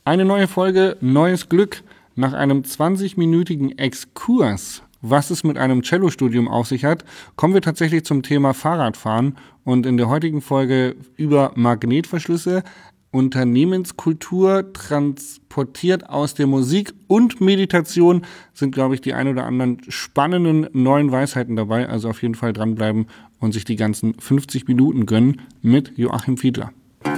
Eine neue Folge, neues Glück. Nach einem 20-minütigen Exkurs, was es mit einem Cellostudium auf sich hat, kommen wir tatsächlich zum Thema Fahrradfahren und in der heutigen Folge über Magnetverschlüsse, Unternehmenskultur, transportiert aus der Musik und Meditation sind, glaube ich, die ein oder anderen spannenden neuen Weisheiten dabei. Also auf jeden Fall dranbleiben und sich die ganzen 50 Minuten gönnen mit Joachim Fiedler.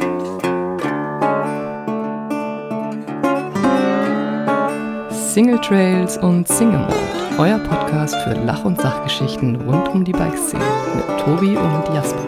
Single Trails und Single Mode, euer Podcast für Lach- und Sachgeschichten rund um die Bikeszene mit Tobi und Jasper.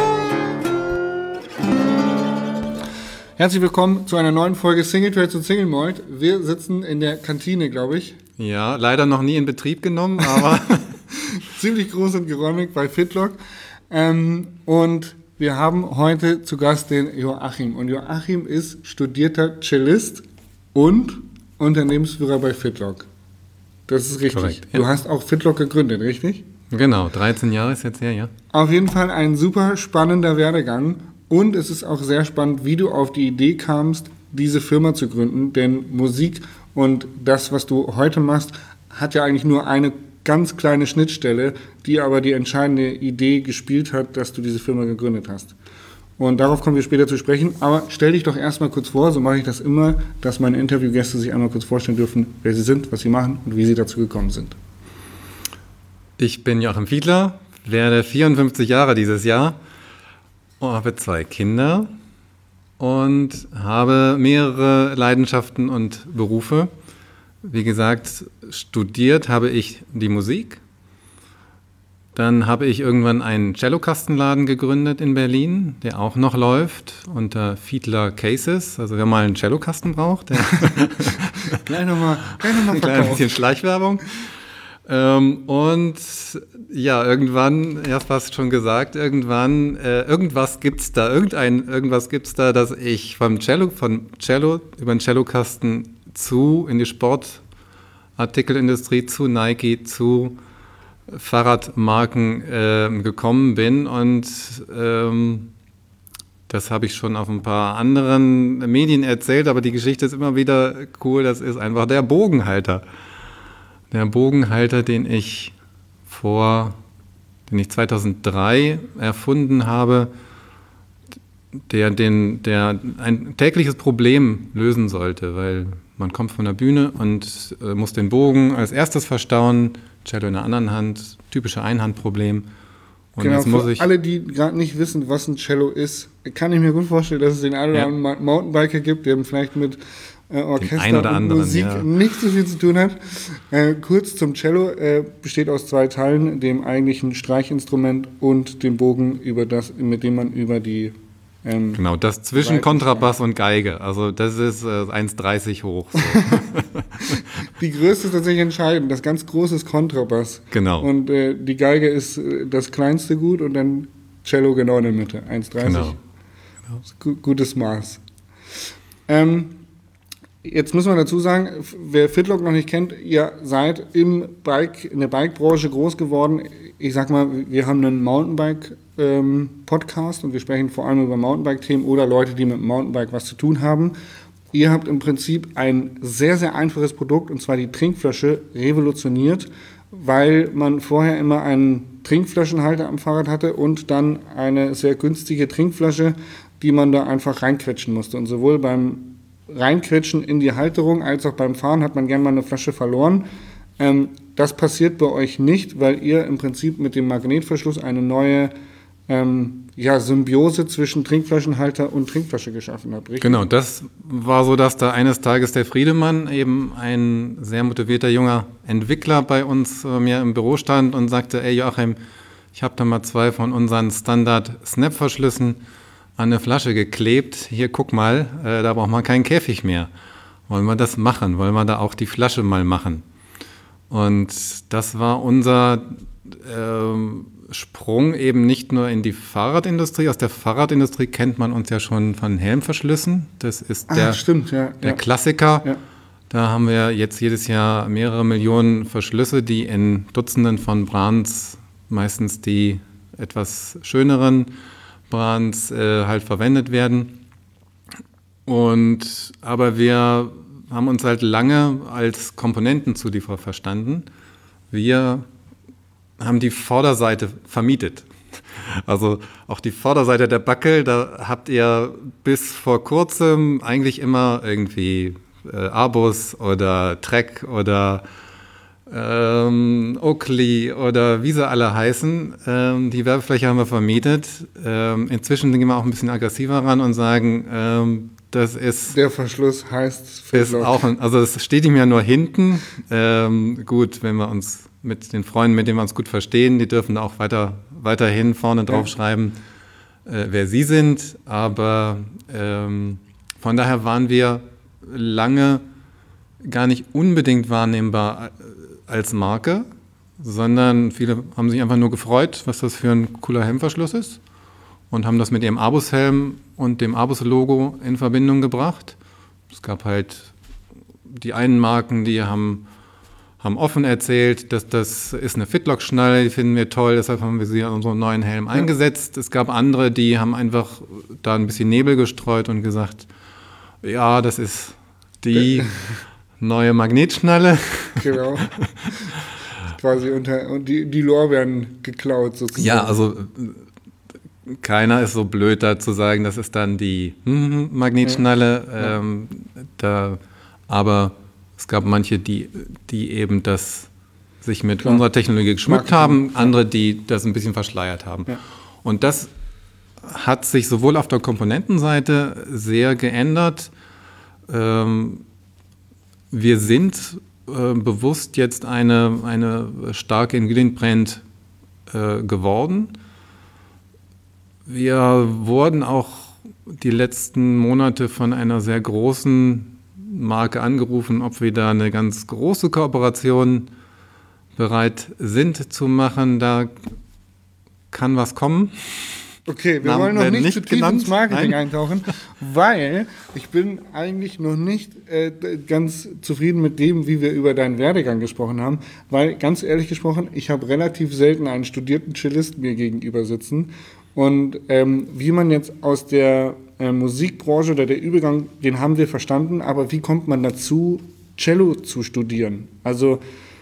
Herzlich willkommen zu einer neuen Folge Single Trails und Single Mode. Wir sitzen in der Kantine, glaube ich. Ja, leider noch nie in Betrieb genommen, aber ziemlich groß und geräumig bei Fitlock. Und wir haben heute zu Gast den Joachim. Und Joachim ist studierter Cellist und Unternehmensführer bei Fitlock. Das ist richtig. Korrekt, ja. Du hast auch Fitlock gegründet, richtig? Genau, 13 Jahre ist jetzt her, ja. Auf jeden Fall ein super spannender Werdegang. Und es ist auch sehr spannend, wie du auf die Idee kamst, diese Firma zu gründen. Denn Musik und das, was du heute machst, hat ja eigentlich nur eine ganz kleine Schnittstelle, die aber die entscheidende Idee gespielt hat, dass du diese Firma gegründet hast. Und darauf kommen wir später zu sprechen. Aber stell dich doch erstmal kurz vor, so mache ich das immer, dass meine Interviewgäste sich einmal kurz vorstellen dürfen, wer sie sind, was sie machen und wie sie dazu gekommen sind. Ich bin Joachim Fiedler, werde 54 Jahre dieses Jahr, habe 2 Kinder und habe mehrere Leidenschaften und Berufe. Wie gesagt, studiert habe ich die Musik. Dann habe ich irgendwann einen Cellokastenladen gegründet in Berlin, der auch noch läuft unter Fiedler Cases. Also wer mal einen Cellokasten braucht, der gleich nochmal ein bisschen Schleichwerbung. Und ja, irgendwann, erst fast schon gesagt, irgendwas gibt's da, dass ich von Cello über den Cellokasten in die Sportartikelindustrie, zu Nike, zu Fahrradmarken gekommen bin und das habe ich schon auf ein paar anderen Medien erzählt, aber die Geschichte ist immer wieder cool, das ist einfach der Bogenhalter. Der Bogenhalter, den ich 2003 erfunden habe, der ein tägliches Problem lösen sollte, weil man kommt von der Bühne und muss den Bogen als erstes verstauen, Cello in der anderen Hand, typische Einhandproblem. Und genau, jetzt muss für alle, die gerade nicht wissen, was ein Cello ist, kann ich mir gut vorstellen, dass es den einen oder anderen Mountainbiker gibt, der vielleicht mit Orchester und Musik nicht so viel zu tun hat. Kurz zum Cello, besteht aus 2 Teilen, dem eigentlichen Streichinstrument und dem Bogen, mit dem man über die genau, das zwischen Kontrabass und Geige. Also das ist 1,30 hoch. So. Die Größe ist tatsächlich entscheidend. Das ganz große ist Kontrabass. Genau. Und die Geige ist das kleinste Gut und dann Cello genau in der Mitte. 1,30. Genau. Gutes Maß. Jetzt muss man dazu sagen, wer Fitlock noch nicht kennt, ihr seid in der Bike-Branche groß geworden. Ich sag mal, wir haben einen Mountainbike-Podcast und wir sprechen vor allem über Mountainbike-Themen oder Leute, die mit dem Mountainbike was zu tun haben. Ihr habt im Prinzip ein sehr, sehr einfaches Produkt, und zwar die Trinkflasche, revolutioniert, weil man vorher immer einen Trinkflaschenhalter am Fahrrad hatte und dann eine sehr günstige Trinkflasche, die man da einfach reinquetschen musste. Und sowohl beim Reinquetschen in die Halterung als auch beim Fahren hat man gerne mal eine Flasche verloren. Das passiert bei euch nicht, weil ihr im Prinzip mit dem Magnetverschluss eine neue Symbiose zwischen Trinkflaschenhalter und Trinkflasche geschaffen habt, richtig? Genau, das war so, dass da eines Tages der Friedemann, eben ein sehr motivierter junger Entwickler bei uns mir im Büro stand und sagte, ey Joachim, ich habe da mal 2 von unseren Standard-Snap-Verschlüssen an eine Flasche geklebt. Hier, guck mal, da braucht man keinen Käfig mehr. Wollen wir das machen? Wollen wir da auch die Flasche mal machen? Und das war unser Sprung eben nicht nur in die Fahrradindustrie. Aus der Fahrradindustrie kennt man uns ja schon von Helmverschlüssen. Das ist der Klassiker. Ja. Da haben wir jetzt jedes Jahr mehrere Millionen Verschlüsse, die in Dutzenden von Brands, meistens die etwas schöneren Brands, halt verwendet werden. Aber wir haben uns halt lange als Komponentenzulieferer verstanden. Wir haben die Vorderseite vermietet. Also auch die Vorderseite der Backel, da habt ihr bis vor kurzem eigentlich immer irgendwie Abus oder Trek oder Oakley oder wie sie alle heißen. Die Werbefläche haben wir vermietet. Inzwischen gehen wir auch ein bisschen aggressiver ran und sagen, das ist... Der Verschluss heißt ist auch, also es steht ihm ja nur hinten. Gut, wenn wir uns mit den Freunden, mit denen wir uns gut verstehen, die dürfen auch weiterhin vorne drauf schreiben, wer sie sind. Aber von daher waren wir lange gar nicht unbedingt wahrnehmbar als Marke, sondern viele haben sich einfach nur gefreut, was das für ein cooler Helmverschluss ist und haben das mit ihrem Abus-Helm und dem Abus-Logo in Verbindung gebracht. Es gab halt die einen Marken, die haben offen erzählt, dass das ist eine Fitlock-Schnalle, die finden wir toll, deshalb haben wir sie an unserem neuen Helm eingesetzt. Es gab andere, die haben einfach da ein bisschen Nebel gestreut und gesagt, ja, das ist die neue Magnetschnalle. Genau. Quasi und die Lorbeeren geklaut sozusagen. Ja, also keiner ist so blöd da zu sagen, das ist dann die Magnetschnalle. Aber es gab manche, die eben das sich mit unserer Technologie geschmückt haben, andere, die das ein bisschen verschleiert haben. Ja. Und das hat sich sowohl auf der Komponentenseite sehr geändert. Wir sind bewusst jetzt eine starke Ingredient-Brand geworden. Wir wurden auch die letzten Monate von einer sehr großen Marke angerufen, ob wir da eine ganz große Kooperation bereit sind zu machen. Da kann was kommen. Okay, wir wollen noch nicht zu tief ins Marketing eintauchen, weil ich bin eigentlich noch nicht ganz zufrieden mit dem, wie wir über deinen Werdegang gesprochen haben, weil ganz ehrlich gesprochen, ich habe relativ selten einen studierten Cellist mir gegenüber sitzen und wie man jetzt aus der Musikbranche oder der Übergang, den haben wir verstanden, aber wie kommt man dazu, Cello zu studieren? Also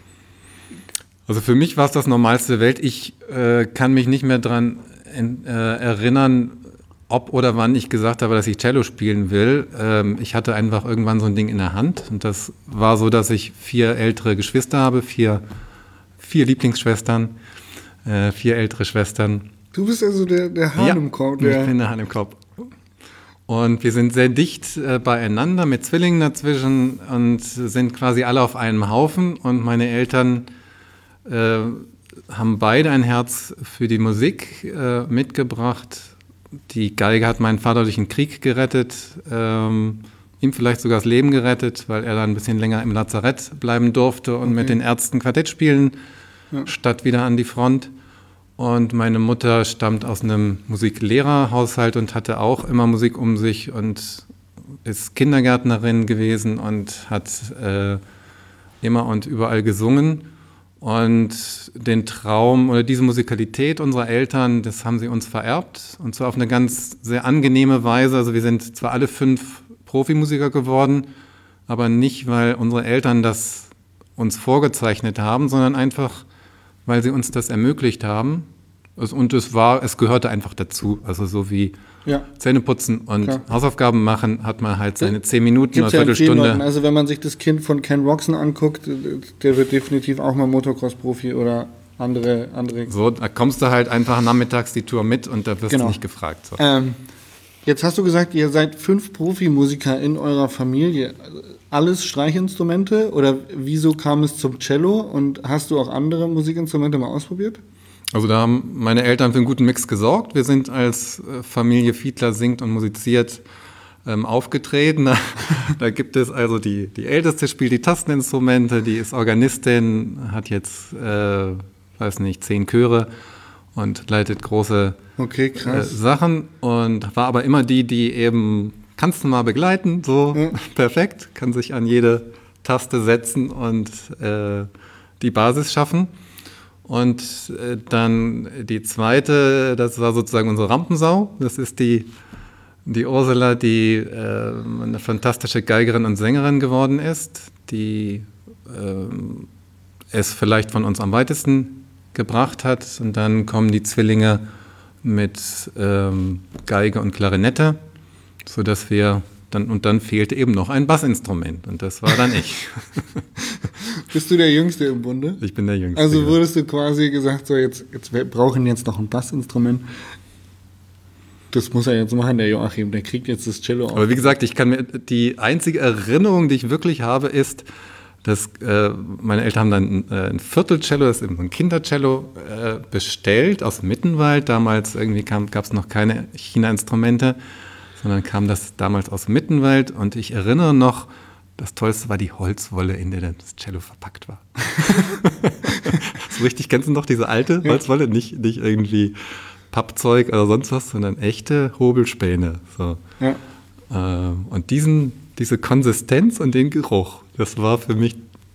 für mich war es das Normalste der Welt. Ich kann mich nicht mehr dran erinnern, ob oder wann ich gesagt habe, dass ich Cello spielen will. Ich hatte einfach irgendwann so ein Ding in der Hand und das war so, dass ich 4 ältere Geschwister habe, 4 Lieblingsschwestern, 4 ältere Schwestern. Du bist also der Hahn im Korb. Ja, ich bin der Hahn im Korb. Und wir sind sehr dicht beieinander mit Zwillingen dazwischen und sind quasi alle auf einem Haufen und meine Eltern haben beide ein Herz für die Musik mitgebracht. Die Geige hat meinen Vater durch den Krieg gerettet, ihm vielleicht sogar das Leben gerettet, weil er dann ein bisschen länger im Lazarett bleiben durfte und mit den Ärzten Quartett spielen, statt wieder an die Front. Und meine Mutter stammt aus einem Musiklehrerhaushalt und hatte auch immer Musik um sich und ist Kindergärtnerin gewesen und hat immer und überall gesungen. Und den Traum oder diese Musikalität unserer Eltern, das haben sie uns vererbt. Und zwar auf eine ganz sehr angenehme Weise. Also wir sind zwar alle 5 Profimusiker geworden, aber nicht, weil unsere Eltern das uns vorgezeichnet haben, sondern einfach, weil sie uns das ermöglicht haben. Und es gehörte einfach dazu. Also so wie Zähne putzen und Hausaufgaben machen, hat man halt seine 10 Minuten oder Viertelstunde. Also wenn man sich das Kind von Ken Roxon anguckt, der wird definitiv auch mal Motocross-Profi oder andere. So, da kommst du halt einfach nachmittags die Tour mit und da wirst du nicht gefragt. So. Jetzt hast du gesagt, ihr seid 5 Profimusiker in eurer Familie. Alles Streichinstrumente oder wieso kam es zum Cello und hast du auch andere Musikinstrumente mal ausprobiert? Also da haben meine Eltern für einen guten Mix gesorgt. Wir sind als Familie Fiedler singt und musiziert aufgetreten. Da gibt es also die Älteste spielt die Tasteninstrumente, die ist Organistin, hat jetzt, 10 Chöre und leitet große Sachen und war aber immer die eben, kannst du mal begleiten, so perfekt, kann sich an jede Taste setzen und die Basis schaffen. Und dann die zweite, das war sozusagen unsere Rampensau. Das ist die Die Ursula, die eine fantastische Geigerin und Sängerin geworden ist, die es vielleicht von uns am weitesten gebracht hat. Und dann kommen die Zwillinge mit Geige und Klarinette, sodass wir dann fehlte eben noch ein Bassinstrument und das war dann ich. Bist du der Jüngste im Bunde? Ich bin der Jüngste. Also wurdest du quasi gesagt, so wir brauchen jetzt noch ein Bassinstrument. Das muss er jetzt machen, der Joachim, der kriegt jetzt das Cello auf. Aber wie gesagt, die einzige Erinnerung, die ich wirklich habe, ist, dass meine Eltern haben dann ein Viertelcello, das ist eben so ein Kindercello, bestellt aus Mittenwald. Damals irgendwie gab es noch keine China-Instrumente, sondern kam das damals aus Mittenwald. Und ich erinnere noch, das Tollste war die Holzwolle, in der das Cello verpackt war. So richtig, kennst du noch diese alte Holzwolle? Nicht irgendwie Pappzeug oder sonst was, sondern echte Hobelspäne. So. Ja. Und diese Konsistenz und den Geruch, das war für mich...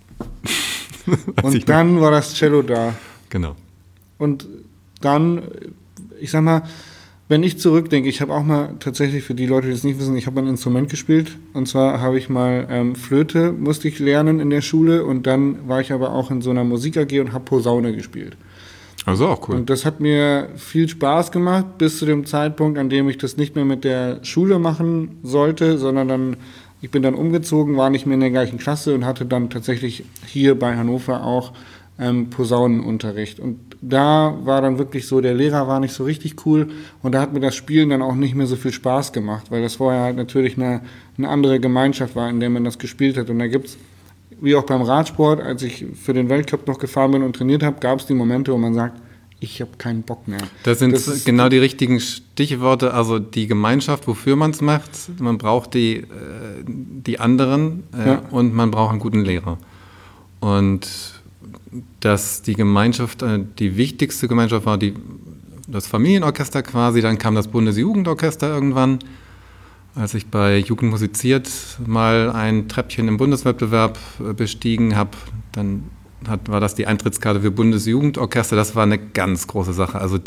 Und dann war das Cello da. Genau. Und dann, ich sag mal, wenn ich zurückdenke, ich habe auch mal tatsächlich, für die Leute, die es nicht wissen, ich habe ein Instrument gespielt. Und zwar habe ich mal Flöte, musste ich lernen in der Schule. Und dann war ich aber auch in so einer Musik-AG und habe Posaune gespielt. Also auch cool. Und das hat mir viel Spaß gemacht, bis zu dem Zeitpunkt, an dem ich das nicht mehr mit der Schule machen sollte, sondern ich bin dann umgezogen, war nicht mehr in der gleichen Klasse und hatte dann tatsächlich hier bei Hannover auch Posaunenunterricht. Und da war dann wirklich so, der Lehrer war nicht so richtig cool und da hat mir das Spielen dann auch nicht mehr so viel Spaß gemacht, weil das vorher halt natürlich eine andere Gemeinschaft war, in der man das gespielt hat. Und da gibt's, wie auch beim Radsport, als ich für den Weltcup noch gefahren bin und trainiert habe, gab es die Momente, wo man sagt, ich habe keinen Bock mehr. Das sind genau die richtigen Stichworte, also die Gemeinschaft, wofür man es macht. Man braucht die anderen und man braucht einen guten Lehrer. Und dass die Gemeinschaft, die wichtigste Gemeinschaft war das Familienorchester quasi, dann kam das Bundesjugendorchester irgendwann. Als ich bei Jugend musiziert mal ein Treppchen im Bundeswettbewerb bestiegen habe, dann war das die Eintrittskarte für Bundesjugendorchester. Das war eine ganz große Sache. Also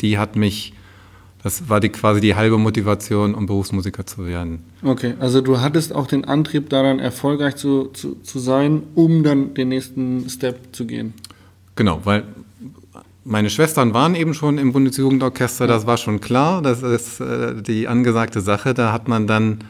das war quasi die halbe Motivation, um Berufsmusiker zu werden. Okay, also du hattest auch den Antrieb, daran erfolgreich zu sein, um dann den nächsten Step zu gehen. Genau, weil meine Schwestern waren eben schon im Bundesjugendorchester, das war schon klar, das ist die angesagte Sache, da hat man dann,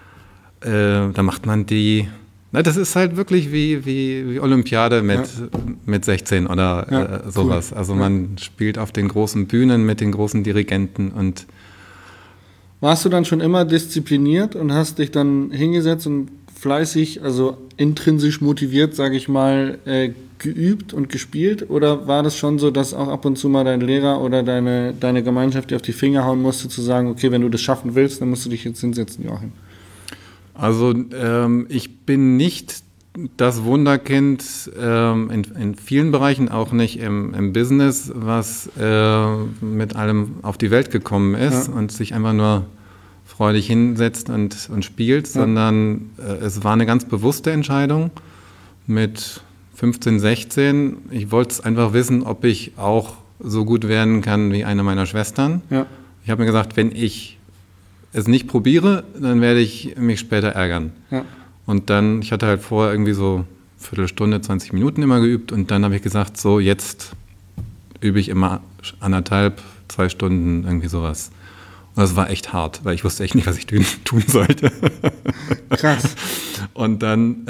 da macht man das ist halt wirklich wie Olympiade mit 16 oder sowas. Cool. Also man spielt auf den großen Bühnen mit den großen Dirigenten und... Warst du dann schon immer diszipliniert und hast dich dann hingesetzt und fleißig, also intrinsisch motiviert, sage ich mal, geübt und gespielt? Oder war das schon so, dass auch ab und zu mal dein Lehrer oder deine Gemeinschaft dir auf die Finger hauen musste, zu sagen, okay, wenn du das schaffen willst, dann musst du dich jetzt hinsetzen, Joachim? Also ich bin nicht das Wunderkind in vielen Bereichen, auch nicht im Business, was mit allem auf die Welt gekommen ist und sich einfach nur freudig hinsetzt und spielt, sondern es war eine ganz bewusste Entscheidung mit 15, 16. Ich wollte es einfach wissen, ob ich auch so gut werden kann wie eine meiner Schwestern. Ja. Ich habe mir gesagt, wenn ich es nicht probiere, dann werde ich mich später ärgern. Ja. Und dann, ich hatte halt vorher irgendwie so Viertelstunde, 20 Minuten immer geübt und dann habe ich gesagt, so jetzt übe ich immer 1,5, 2 Stunden, irgendwie sowas. Und das war echt hart, weil ich wusste echt nicht, was ich tun sollte. Krass. Und dann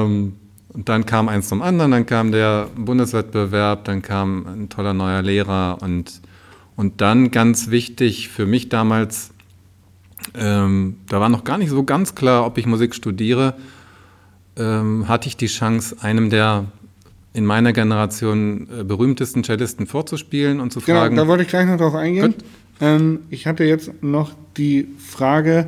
kam eins zum anderen, dann kam der Bundeswettbewerb, dann kam ein toller neuer Lehrer und dann ganz wichtig für mich damals, da war noch gar nicht so ganz klar, ob ich Musik studiere, hatte ich die Chance, einem der in meiner Generation berühmtesten Cellisten vorzuspielen und zu fragen. Da wollte ich gleich noch drauf eingehen. Ich hatte jetzt noch die Frage,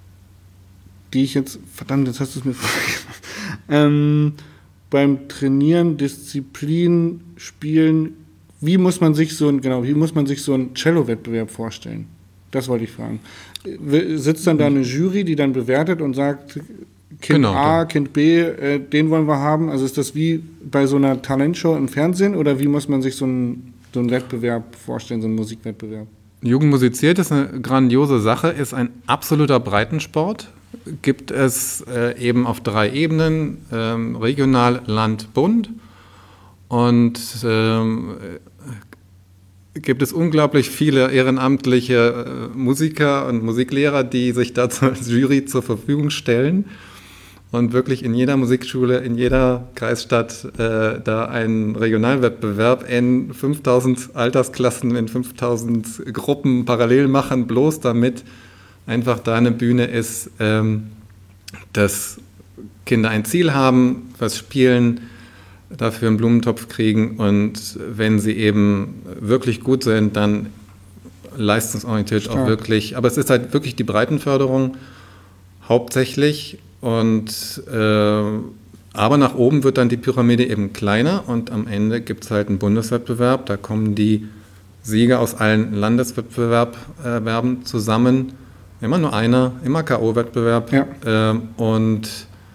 die ich jetzt, verdammt, jetzt hast du es mir vorgegeben. Beim Trainieren, Disziplin, Spielen, wie muss man sich so einen Cello-Wettbewerb vorstellen? Das wollte ich fragen. Sitzt dann da eine Jury, die dann bewertet und sagt, Kind A, Kind B, den wollen wir haben? Also ist das wie bei so einer Talentshow im Fernsehen oder wie muss man sich so einen Wettbewerb vorstellen, so einen Musikwettbewerb? Jugend musiziert ist eine grandiose Sache, ist ein absoluter Breitensport. Gibt es eben auf 3 Ebenen, regional, Land, Bund. Und gibt es unglaublich viele ehrenamtliche Musiker und Musiklehrer, die sich dazu als Jury zur Verfügung stellen und wirklich in jeder Musikschule, in jeder Kreisstadt da einen Regionalwettbewerb in 5000 Altersklassen, in 5000 Gruppen parallel machen, bloß damit einfach da eine Bühne ist, dass Kinder ein Ziel haben, was spielen, dafür einen Blumentopf kriegen und wenn sie eben wirklich gut sind, dann leistungsorientiert Stark. auch wirklich. Aber es ist halt wirklich die Breitenförderung hauptsächlich und aber nach oben wird dann die Pyramide eben kleiner und am Ende gibt es halt einen Bundeswettbewerb. Da kommen die Sieger aus allen Landeswettbewerben zusammen. Immer nur einer, immer K.O.-Wettbewerb. Ja. Und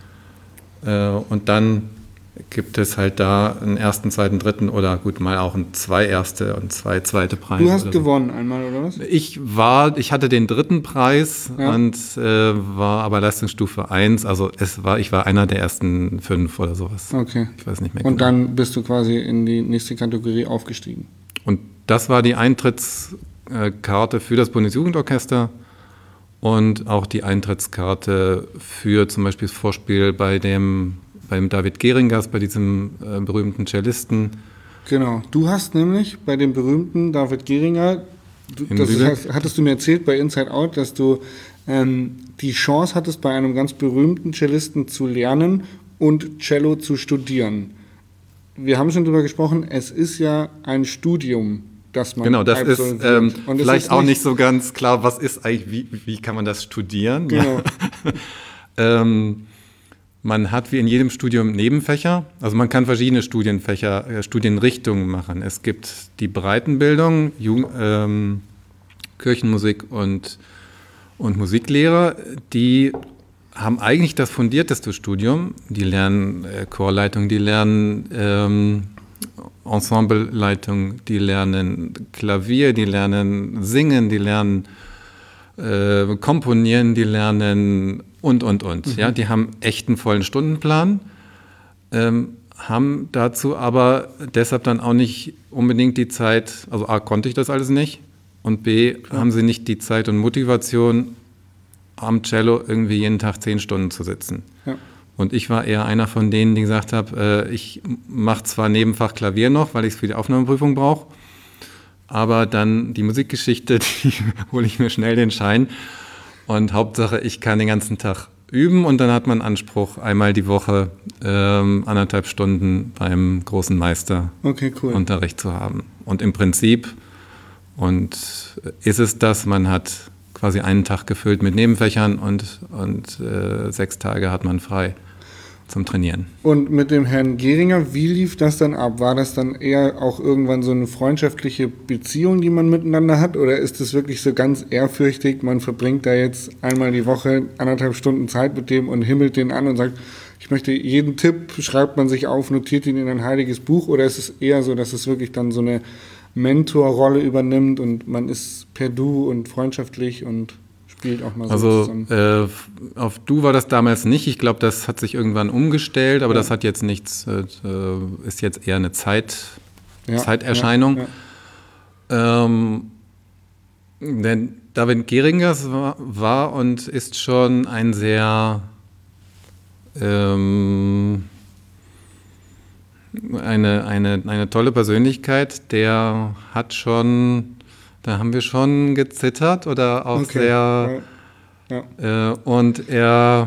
dann gibt es halt da einen ersten, zweiten, dritten oder gut mal auch 2 erste und 2 zweite Preise. Du hast gewonnen einmal, oder was? Ich hatte den 3. Preis und war aber Leistungsstufe 1, also ich war einer der ersten 5 oder sowas. Okay. Ich weiß nicht mehr Und genau. dann bist du quasi in die nächste Kategorie aufgestiegen. Und das war die Eintrittskarte für das Bundesjugendorchester und auch die Eintrittskarte für zum Beispiel das Vorspiel beim David Geringers, bei diesem berühmten Cellisten. Genau. Du hast nämlich bei dem berühmten David Geringer, hattest du mir erzählt bei Inside Out, dass du die Chance hattest, bei einem ganz berühmten Cellisten zu lernen und Cello zu studieren. Wir haben schon darüber gesprochen, es ist ja ein Studium, das man Genau, das ist und es vielleicht ist auch nicht so ganz klar, was ist eigentlich, wie kann man das studieren? Genau. Ja. Man hat wie in jedem Studium Nebenfächer, also man kann verschiedene Studienrichtungen machen. Es gibt die Breitenbildung, Kirchenmusik und Musiklehrer, die haben eigentlich das fundierteste Studium. Die lernen Chorleitung, die lernen Ensembleleitung, die lernen Klavier, die lernen Singen, die lernen Komponieren, die lernen und. Ja, die haben echt einen vollen Stundenplan, haben dazu aber deshalb dann auch nicht unbedingt die Zeit, also A, konnte ich das alles nicht und B, haben sie nicht die Zeit und Motivation, am Cello irgendwie jeden Tag 10 Stunden zu sitzen. Ja. Und ich war eher einer von denen, die gesagt habe, ich mache zwar Nebenfach Klavier noch, weil ich es für die Aufnahmeprüfung brauche, aber dann die Musikgeschichte, die hole ich mir schnell den Schein. Und Hauptsache, ich kann den ganzen Tag üben und dann hat man Anspruch, einmal die Woche 1,5 Stunden beim großen Meister Unterricht zu haben. Und im Prinzip ist es das, man hat quasi einen Tag gefüllt mit Nebenfächern und 6 Tage hat man frei zum Trainieren. Und mit dem Herrn Geringer, wie lief das dann ab? War das dann eher auch irgendwann so eine freundschaftliche Beziehung, die man miteinander hat? Oder ist es wirklich so ganz ehrfürchtig, man verbringt da jetzt einmal die Woche 1,5 Stunden Zeit mit dem und himmelt den an und sagt, ich möchte jeden Tipp, schreibt man sich auf, notiert ihn in ein heiliges Buch? Oder ist es eher so, dass es wirklich dann so eine Mentorrolle übernimmt und man ist per Du und freundschäftlich und spielt auch mal so zusammen? Auf Du war das damals nicht. Ich glaube, das hat sich irgendwann umgestellt, aber das hat jetzt nichts, ist jetzt eher eine Zeiterscheinung. Denn David Geringers war und ist schon ein sehr eine tolle Persönlichkeit, der hat schon, da haben wir schon gezittert oder auch sehr und er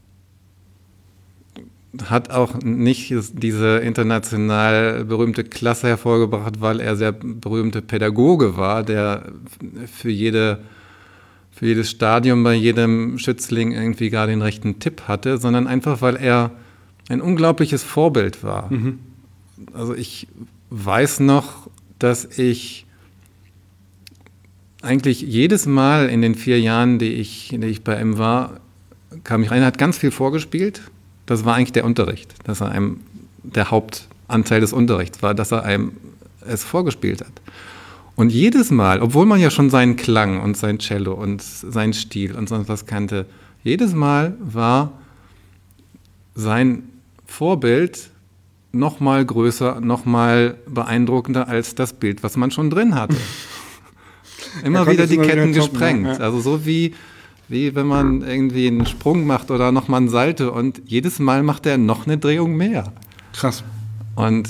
hat auch nicht diese international berühmte Klasse hervorgebracht, weil er sehr berühmte Pädagoge war, der für jedes Stadium bei jedem Schützling irgendwie gar den rechten Tipp hatte, sondern einfach, weil er ein unglaubliches Vorbild war. Mhm. Also ich weiß noch, dass ich eigentlich jedes Mal in den 4 Jahren, die ich bei ihm war, kam ich rein, er hat ganz viel vorgespielt. Das war eigentlich der Unterricht, dass er der Hauptanteil des Unterrichts war, dass er einem es vorgespielt hat. Und jedes Mal, obwohl man ja schon seinen Klang und sein Cello und seinen Stil und sonst was kannte, jedes Mal war sein Vorbild noch mal größer, noch mal beeindruckender als das Bild, was man schon drin hatte. Immer wieder die Ketten gesprengt. Ja. Also so wie wenn man irgendwie einen Sprung macht oder noch mal ein Salto und jedes Mal macht er noch eine Drehung mehr. Krass. Und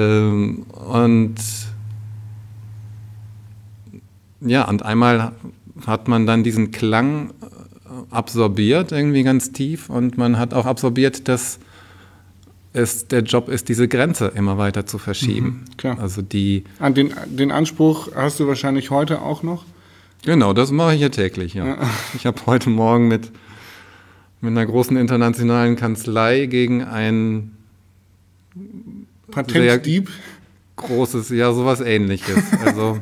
einmal hat man dann diesen Klang absorbiert, irgendwie ganz tief, und man hat auch absorbiert, dass es der Job ist, diese Grenze immer weiter zu verschieben. Klar. Also den Anspruch hast du wahrscheinlich heute auch noch? Genau, das mache ich ja täglich, ja. Ich habe heute Morgen mit einer großen internationalen Kanzlei gegen ein Patentdieb? Großes, ja, sowas Ähnliches. Also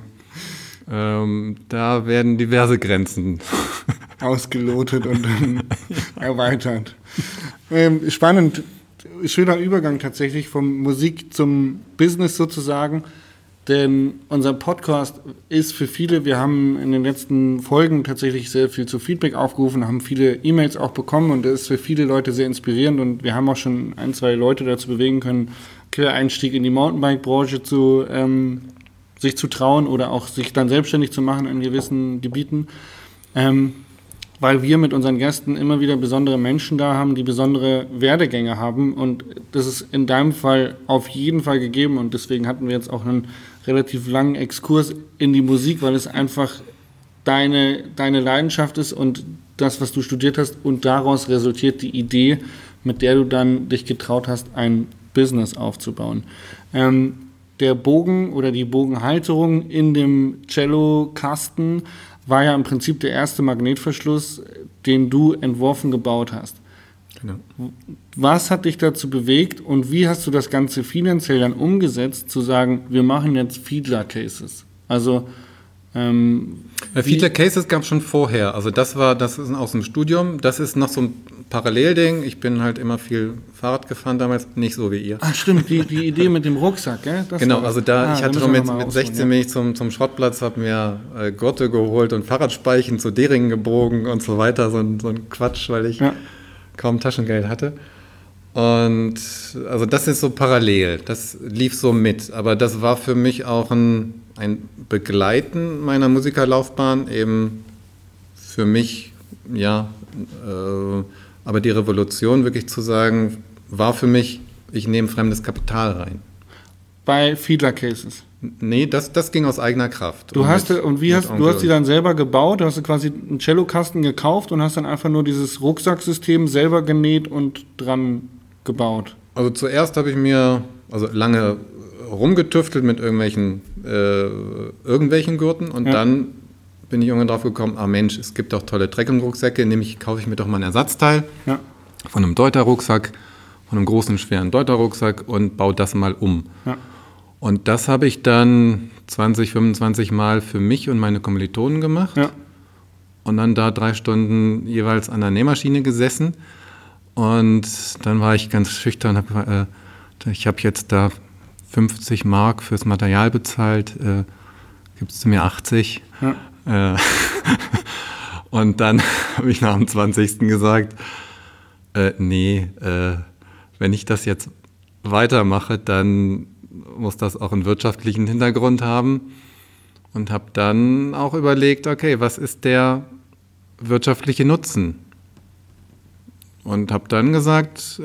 da werden diverse Grenzen ausgelotet und dann erweitert. Spannend, schöner Übergang tatsächlich vom Musik zum Business sozusagen, denn unser Podcast ist für viele, wir haben in den letzten Folgen tatsächlich sehr viel zu Feedback aufgerufen, haben viele E-Mails auch bekommen und das ist für viele Leute sehr inspirierend und wir haben auch schon 1, 2 Leute dazu bewegen können, Quereinstieg in die Mountainbike-Branche sich zu trauen oder auch sich dann selbstständig zu machen in gewissen Gebieten, weil wir mit unseren Gästen immer wieder besondere Menschen da haben, die besondere Werdegänge haben und das ist in deinem Fall auf jeden Fall gegeben und deswegen hatten wir jetzt auch einen relativ langen Exkurs in die Musik, weil es einfach deine Leidenschaft ist und das, was du studiert hast und daraus resultiert die Idee, mit der du dann dich getraut hast, ein Business aufzubauen. Der Bogen oder die Bogenhalterung in dem Cello-Kasten war ja im Prinzip der erste Magnetverschluss, den du entworfen, gebaut hast. Genau. Was hat dich dazu bewegt und wie hast du das Ganze finanziell dann umgesetzt, zu sagen, wir machen jetzt Fiedler-Cases? Also Fiedler Cases gab es schon vorher. Also das ist aus dem Studium. Das ist noch so ein Parallelding. Ich bin halt immer viel Fahrrad gefahren damals, nicht so wie ihr. Ach stimmt, die Idee mit dem Rucksack, gell? Das genau, also ich hatte schon mit 16 bin ich zum Schrottplatz, habe mir Gurte geholt und Fahrradspeichen zu D-Ringen gebogen und so weiter. So ein Quatsch, weil ich kaum Taschengeld hatte. Und also das ist so parallel, das lief so mit. Aber das war für mich auch ein Begleiten meiner Musikerlaufbahn, eben für mich, aber die Revolution wirklich zu sagen, war für mich, ich nehme fremdes Kapital rein. Bei Fiedler Cases? Nee, das ging aus eigener Kraft. Du hast die dann selber gebaut, du hast quasi einen Cellokasten gekauft und hast dann einfach nur dieses Rucksacksystem selber genäht und dran gebaut? Also zuerst habe ich mir lange rumgetüftelt mit irgendwelchen Gurten und dann bin ich irgendwann drauf gekommen, Mensch, es gibt auch tolle Trekking-Rucksäcke, kaufe ich mir doch mal ein Ersatzteil von einem Deuter-Rucksack, von einem großen, schweren Deuter-Rucksack und baue das mal um. Ja. Und das habe ich dann 20, 25 Mal für mich und meine Kommilitonen gemacht und dann da 3 Stunden jeweils an der Nähmaschine gesessen und dann war ich ganz schüchtern, ich habe jetzt da 50 Mark fürs Material bezahlt, gibst du mir 80? Ja. Und dann habe ich nach dem 20. gesagt, wenn ich das jetzt weitermache, dann muss das auch einen wirtschaftlichen Hintergrund haben und habe dann auch überlegt, okay, was ist der wirtschaftliche Nutzen? Und habe dann gesagt,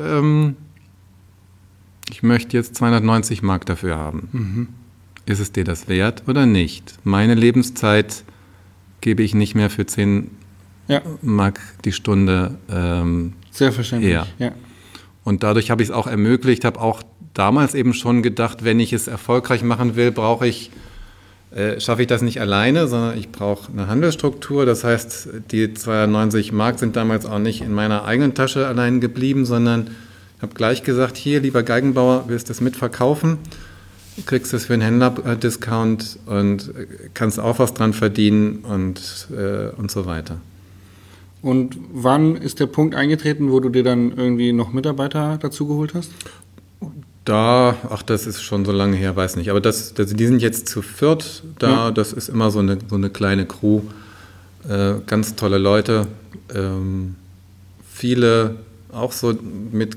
ich möchte jetzt 290 Mark dafür haben. Mhm. Ist es dir das wert oder nicht? Meine Lebenszeit gebe ich nicht mehr für 10 Mark die Stunde Selbstverständlich, her. Und dadurch habe ich es auch ermöglicht, habe auch damals eben schon gedacht, wenn ich es erfolgreich machen will, schaffe ich das nicht alleine, sondern ich brauche eine Handelsstruktur. Das heißt, die 290 Mark sind damals auch nicht in meiner eigenen Tasche allein geblieben, sondern ich habe gleich gesagt, hier, lieber Geigenbauer, willst du es mitverkaufen? Du kriegst es für einen Händler-Discount und kannst auch was dran verdienen und so weiter. Und wann ist der Punkt eingetreten, wo du dir dann irgendwie noch Mitarbeiter dazu geholt hast? Das ist schon so lange her, weiß nicht. Aber die sind jetzt zu viert da. Das ist immer so eine kleine Crew. Ganz tolle Leute. Viele auch so mit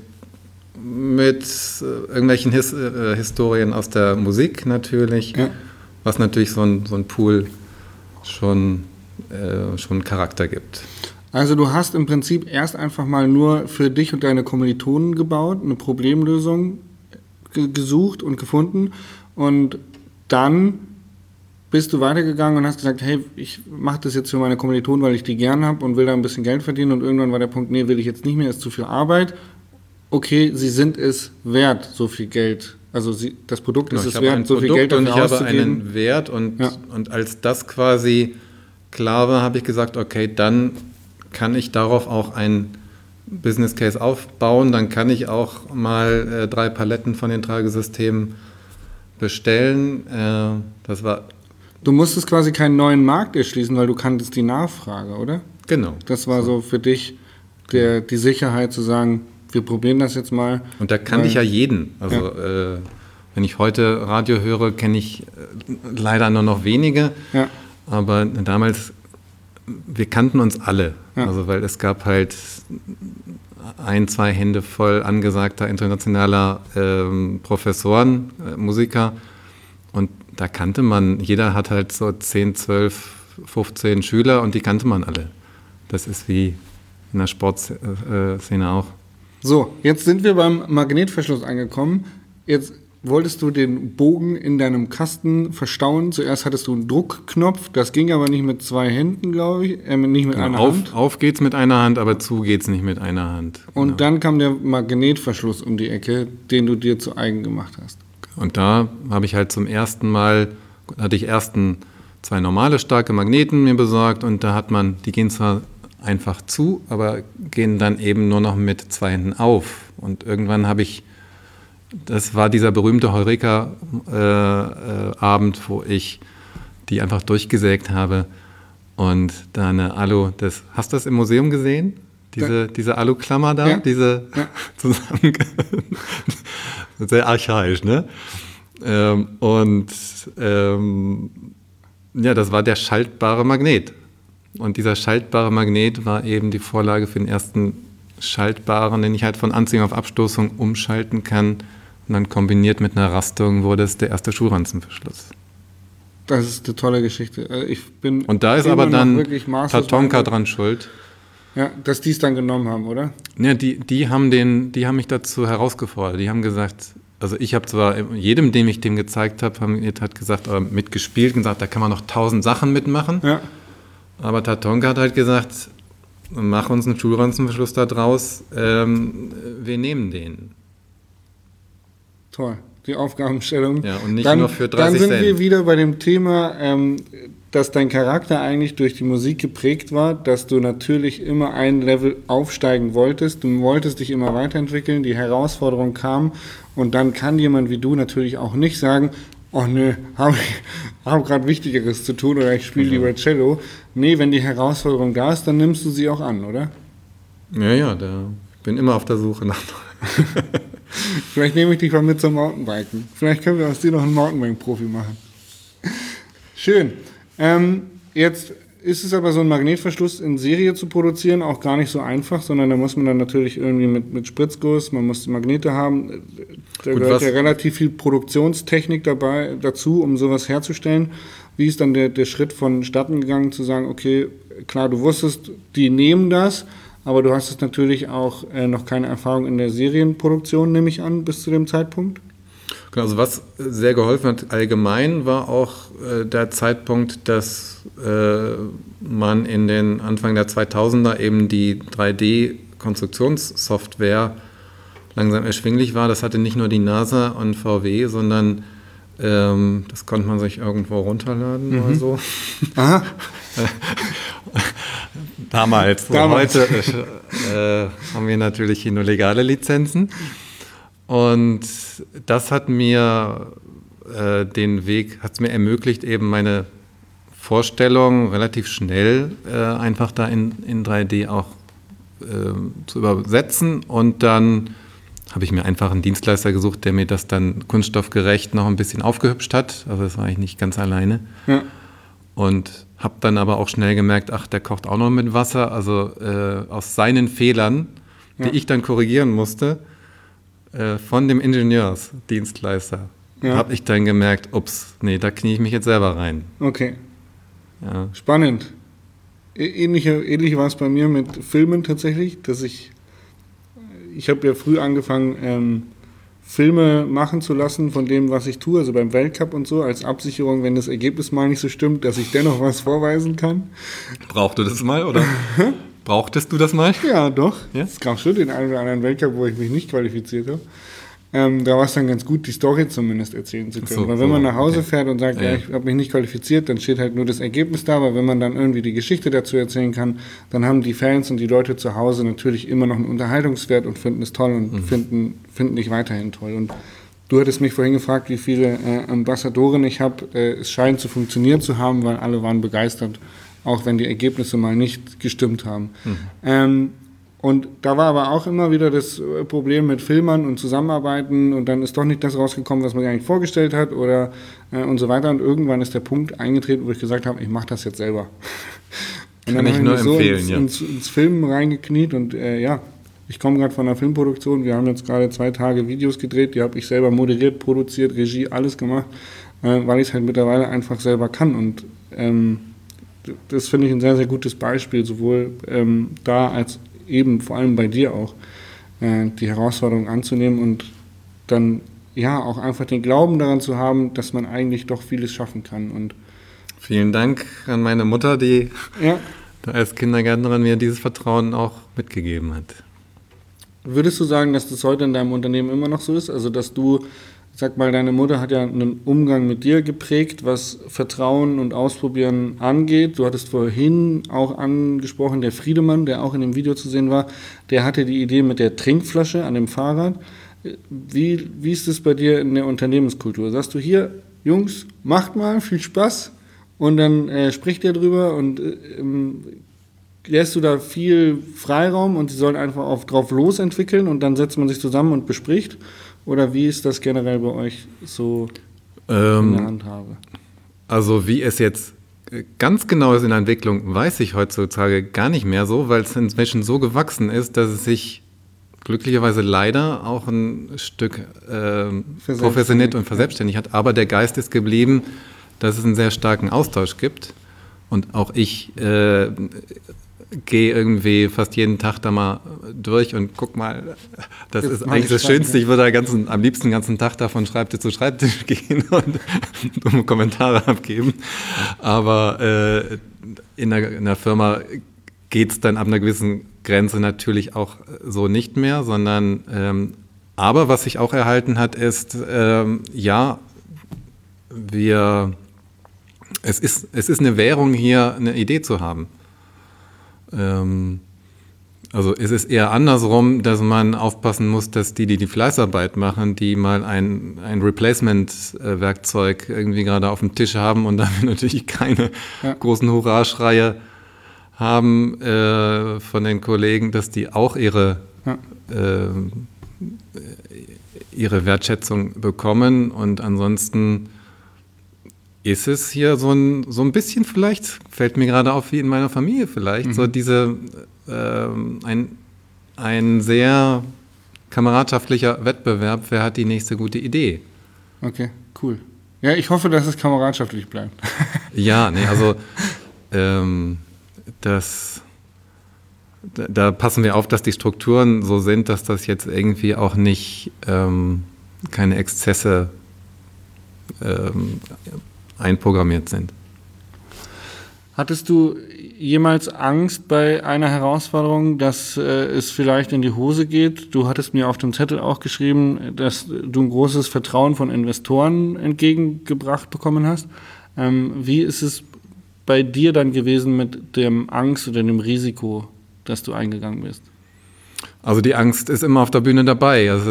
irgendwelchen Historien aus der Musik natürlich. Ja. Was natürlich so ein Pool schon Charakter gibt. Also du hast im Prinzip erst einfach mal nur für dich und deine Kommilitonen gebaut, eine Problemlösung gesucht und gefunden und dann bist du weitergegangen und hast gesagt, hey, ich mache das jetzt für meine Kommilitonen, weil ich die gern habe und will da ein bisschen Geld verdienen und irgendwann war der Punkt, nee, will ich jetzt nicht mehr, ist zu viel Arbeit. Okay, sie sind es wert, so viel Geld. Also das Produkt ist es wert, so viel Geld dafür auszugeben. Und ich habe einen Wert und als das quasi klar war, habe ich gesagt, okay, dann kann ich darauf auch ein Business Case aufbauen, dann kann ich auch mal 3 Paletten von den Tragesystemen bestellen. Du musstest quasi keinen neuen Markt erschließen, weil du kanntest die Nachfrage, oder? Genau. Das war so für dich die Sicherheit zu sagen, wir probieren das jetzt mal. Und da kannte ich ja jeden. Also wenn ich heute Radio höre, kenne ich leider nur noch wenige. Ja. Aber damals, wir kannten uns alle. Ja. Also weil es gab halt 1-2 Hände voll angesagter internationaler Professoren, Musiker. Und da kannte man, jeder hat halt so 10, 12, 15 Schüler und die kannte man alle. Das ist wie in der Sportszene auch. So, jetzt sind wir beim Magnetverschluss angekommen. Jetzt wolltest du den Bogen in deinem Kasten verstauen. Zuerst hattest du einen Druckknopf, das ging aber nicht mit 2 Händen, glaube ich, nicht mit einer Hand. Auf geht's mit einer Hand, aber zu geht's nicht mit einer Hand. Genau. Und dann kam der Magnetverschluss um die Ecke, den du dir zu eigen gemacht hast. Und da habe ich halt zum ersten Mal, hatte ich erst 2 normale starke Magneten mir besorgt und da die gehen zwar einfach zu, aber gehen dann eben nur noch mit 2 Händen auf. Und irgendwann das war dieser berühmte Heureka-Abend, wo ich die einfach durchgesägt habe und da eine hast du das im Museum gesehen? Diese Aluklammer da, ja. Sehr archaisch, ne? Das war der schaltbare Magnet. Und dieser schaltbare Magnet war eben die Vorlage für den ersten schaltbaren, den ich halt von Anziehung auf Abstoßung umschalten kann. Und dann kombiniert mit einer Rastung wurde es der erste Schulranzenverschluss. Das ist eine tolle Geschichte. Und da ist aber dann Tatonka dran schuld. Ja, dass die es dann genommen haben, oder? Ja, die haben mich dazu herausgefordert. Die haben gesagt, also ich habe zwar jedem, dem ich dem gezeigt habe, hat gesagt, mitgespielt und gesagt, da kann man noch 1000 Sachen mitmachen. Ja. Aber Tatonka hat halt gesagt, mach uns einen Schulranzenverschluss da draus, wir nehmen den. Toll, die Aufgabenstellung. Ja, und nicht nur für 30 Cent. Dann sind wir wieder bei dem Thema, dass dein Charakter eigentlich durch die Musik geprägt war, dass du natürlich immer ein Level aufsteigen wolltest. Du wolltest dich immer weiterentwickeln, die Herausforderung kam und dann kann jemand wie du natürlich auch nicht sagen, oh nö, habe gerade Wichtigeres zu tun oder ich spiele lieber Cello. Nee, wenn die Herausforderung da ist, dann nimmst du sie auch an, oder? Ja, ich bin immer auf der Suche nach. Vielleicht nehme ich dich mal mit zum Mountainbiken. Vielleicht können wir aus dir noch einen Mountainbike-Profi machen. Schön. Jetzt ist es aber so, ein Magnetverschluss in Serie zu produzieren auch gar nicht so einfach, sondern da muss man dann natürlich irgendwie mit Spritzguss, man muss die Magnete haben. Da gehört ja relativ viel Produktionstechnik dazu, um sowas herzustellen. Wie ist dann der Schritt vonstatten gegangen, zu sagen, okay, klar, du wusstest, die nehmen das, aber du hast es natürlich auch noch keine Erfahrung in der Serienproduktion, nehme ich an, bis zu dem Zeitpunkt? Genau, also was sehr geholfen hat allgemein, war auch der Zeitpunkt, dass man in den Anfang der 2000er eben die 3D-Konstruktionssoftware langsam erschwinglich war. Das hatte nicht nur die NASA und VW, sondern das konnte man sich irgendwo runterladen oder so. Aha. Damals. Heute haben wir natürlich hier nur legale Lizenzen. Und das hat mir hat's mir ermöglicht, eben meine Vorstellung relativ schnell einfach da in 3D auch zu übersetzen und dann habe ich mir einfach einen Dienstleister gesucht, der mir das dann kunststoffgerecht noch ein bisschen aufgehübscht hat. Also das war ich nicht ganz alleine. Ja. Und habe dann aber auch schnell gemerkt, ach, der kocht auch noch mit Wasser. Also aus seinen Fehlern, die ich dann korrigieren musste, von dem Ingenieursdienstleister, habe ich dann gemerkt, ups, nee, da knie ich mich jetzt selber rein. Okay. Ja. Spannend. Ähnlich war es bei mir mit Filmen tatsächlich, dass ich habe ja früh angefangen, Filme machen zu lassen von dem, was ich tue, also beim Weltcup und so, als Absicherung, wenn das Ergebnis mal nicht so stimmt, dass ich dennoch was vorweisen kann. Brauchtest du das mal, oder? Brauchtest du das mal? Ja, doch. Ja? Es gab schon den einen oder anderen Weltcup, wo ich mich nicht qualifiziert habe. Da war es dann ganz gut, die Story zumindest erzählen zu können. Weil wenn man nach Hause fährt und sagt, ich habe mich nicht qualifiziert, dann steht halt nur das Ergebnis da, aber wenn man dann irgendwie die Geschichte dazu erzählen kann, dann haben die Fans und die Leute zu Hause natürlich immer noch einen Unterhaltungswert und finden es toll und finden dich weiterhin toll. Und du hattest mich vorhin gefragt, wie viele Ambassadoren ich habe. Es scheint zu funktionieren zu haben, weil alle waren begeistert, auch wenn die Ergebnisse mal nicht gestimmt haben. Und da war aber auch immer wieder das Problem mit Filmern und Zusammenarbeiten und dann ist doch nicht das rausgekommen, was man eigentlich vorgestellt hat oder und so weiter. Und irgendwann ist der Punkt eingetreten, wo ich gesagt habe, ich mache das jetzt selber. Und kann ich nur empfehlen, ins Filmen reingekniet und ich komme gerade von einer Filmproduktion. Wir haben jetzt gerade 2 Tage Videos gedreht, die habe ich selber moderiert, produziert, Regie, alles gemacht, weil ich es halt mittlerweile einfach selber kann. Und das finde ich ein sehr, sehr gutes Beispiel, sowohl da als eben vor allem bei dir auch, die Herausforderung anzunehmen und dann auch einfach den Glauben daran zu haben, dass man eigentlich doch vieles schaffen kann. Und vielen Dank an meine Mutter, die als Kindergärtnerin mir dieses Vertrauen auch mitgegeben hat. Würdest du sagen, dass das heute in deinem Unternehmen immer noch so ist? Also, dass du, sag mal, deine Mutter hat ja einen Umgang mit dir geprägt, was Vertrauen und Ausprobieren angeht. Du hattest vorhin auch angesprochen, der Friedemann, der auch in dem Video zu sehen war, der hatte die Idee mit der Trinkflasche an dem Fahrrad. Wie ist es bei dir in der Unternehmenskultur? Sagst du hier, Jungs, macht mal, viel Spaß und dann spricht ihr drüber und lässt du da viel Freiraum und sie sollen einfach drauf losentwickeln und dann setzt man sich zusammen und bespricht? Oder wie ist das generell bei euch so in der Handhabe? Also wie es jetzt ganz genau ist in der Entwicklung, weiß ich heutzutage gar nicht mehr so, weil es inzwischen so gewachsen ist, dass es sich glücklicherweise leider auch ein Stück professionell und verselbstständigt hat. Aber der Geist ist geblieben, dass es einen sehr starken Austausch gibt. Und auch ich gehe irgendwie fast jeden Tag da mal durch und guck mal, das ist eigentlich das Schönste. Ich würde am liebsten den ganzen Tag da von Schreibtisch zu Schreibtisch gehen und Kommentare abgeben. Aber in einer Firma geht es dann ab einer gewissen Grenze natürlich auch so nicht mehr, sondern aber was sich auch erhalten hat, ist, es ist eine Währung hier, eine Idee zu haben. Also es ist eher andersrum, dass man aufpassen muss, dass die Fleißarbeit machen, die mal ein Replacement-Werkzeug irgendwie gerade auf dem Tisch haben und damit natürlich keine großen Hurraschreie haben von den Kollegen, dass die auch ihre Wertschätzung bekommen. Und ansonsten ist es hier so ein bisschen vielleicht, fällt mir gerade auf wie in meiner Familie vielleicht, so ein sehr kameradschaftlicher Wettbewerb, wer hat die nächste gute Idee. Okay, cool. Ja, ich hoffe, dass es kameradschaftlich bleibt. Ja, nee, also da passen wir auf, dass die Strukturen so sind, dass das jetzt irgendwie auch nicht keine Exzesse einprogrammiert sind. Hattest du jemals Angst bei einer Herausforderung, dass es vielleicht in die Hose geht? Du hattest mir auf dem Zettel auch geschrieben, dass du ein großes Vertrauen von Investoren entgegengebracht bekommen hast. Wie ist es bei dir dann gewesen mit dem Angst oder dem Risiko, dass du eingegangen bist? Also die Angst ist immer auf der Bühne dabei. Also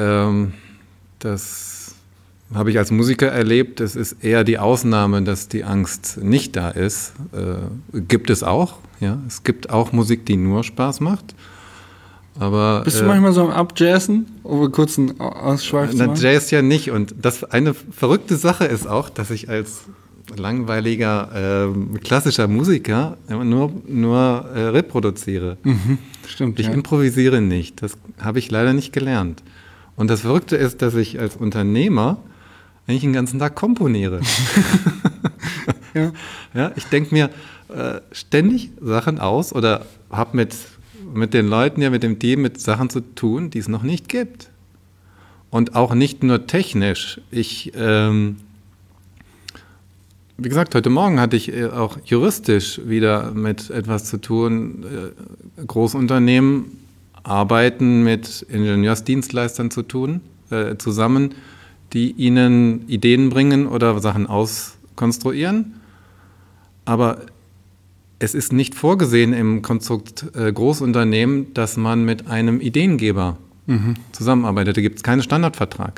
das habe ich als Musiker erlebt. Es ist eher die Ausnahme, dass die Angst nicht da ist. Gibt es auch. Ja? Es gibt auch Musik, die nur Spaß macht. Aber, bist du manchmal so am Abjazzen? Um einen kurzen Ausschweif zu machen. Jazz ja nicht. Und das eine verrückte Sache ist auch, dass ich als langweiliger klassischer Musiker immer nur reproduziere. Stimmt, Ich improvisiere nicht. Das habe ich leider nicht gelernt. Und das Verrückte ist, dass ich als Unternehmer eigentlich den ganzen Tag komponiere. Ja. Ja, ich denke mir ständig Sachen aus oder habe mit den Leuten, ja mit dem Team, mit Sachen zu tun, die es noch nicht gibt. Und auch nicht nur technisch. Wie gesagt, heute Morgen hatte ich auch juristisch wieder mit etwas zu tun. Großunternehmen arbeiten mit Ingenieursdienstleistern zusammen, die ihnen Ideen bringen oder Sachen auskonstruieren. Aber es ist nicht vorgesehen im Konstrukt Großunternehmen, dass man mit einem Ideengeber zusammenarbeitet. Da gibt es keinen Standardvertrag.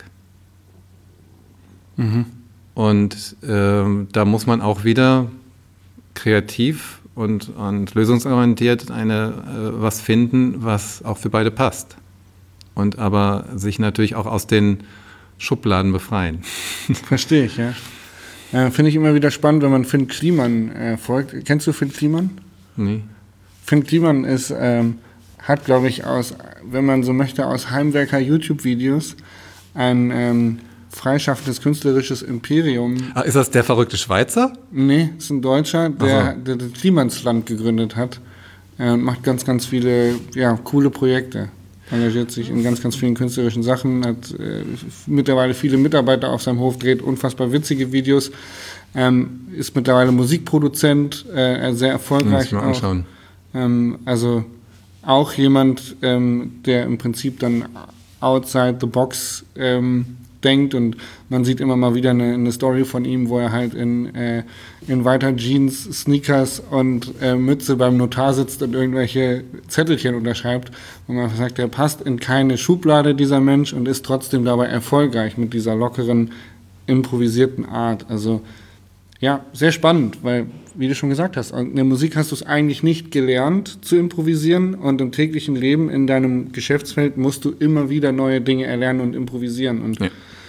Und da muss man auch wieder kreativ und lösungsorientiert was finden, was auch für beide passt. Und aber sich natürlich auch aus den Schubladen befreien. Verstehe ich, ja. Finde ich immer wieder spannend, wenn man Finn Kliman folgt. Kennst du Finn Kliman? Nee. Finn Kliman hat, glaube ich, wenn man so möchte, aus Heimwerker-YouTube-Videos ein freischaffendes künstlerisches Imperium. Ist das der verrückte Schweizer? Nee, ist ein Deutscher, der das Klimansland gegründet hat. Und macht ganz, ganz viele coole Projekte. Engagiert sich in ganz, ganz vielen künstlerischen Sachen, hat mittlerweile viele Mitarbeiter auf seinem Hof, dreht unfassbar witzige Videos, ist mittlerweile Musikproduzent, sehr erfolgreich. Muss ich mal anschauen. Also auch jemand, der im Prinzip dann outside the box denkt, und man sieht immer mal wieder eine Story von ihm, wo er halt in weiter Jeans, Sneakers und Mütze beim Notar sitzt und irgendwelche Zettelchen unterschreibt, wo man sagt, er passt in keine Schublade, dieser Mensch, und ist trotzdem dabei erfolgreich mit dieser lockeren, improvisierten Art. Also ja, sehr spannend, weil, wie du schon gesagt hast, in der Musik hast du es eigentlich nicht gelernt zu improvisieren, und im täglichen Leben, in deinem Geschäftsfeld, musst du immer wieder neue Dinge erlernen und improvisieren. Und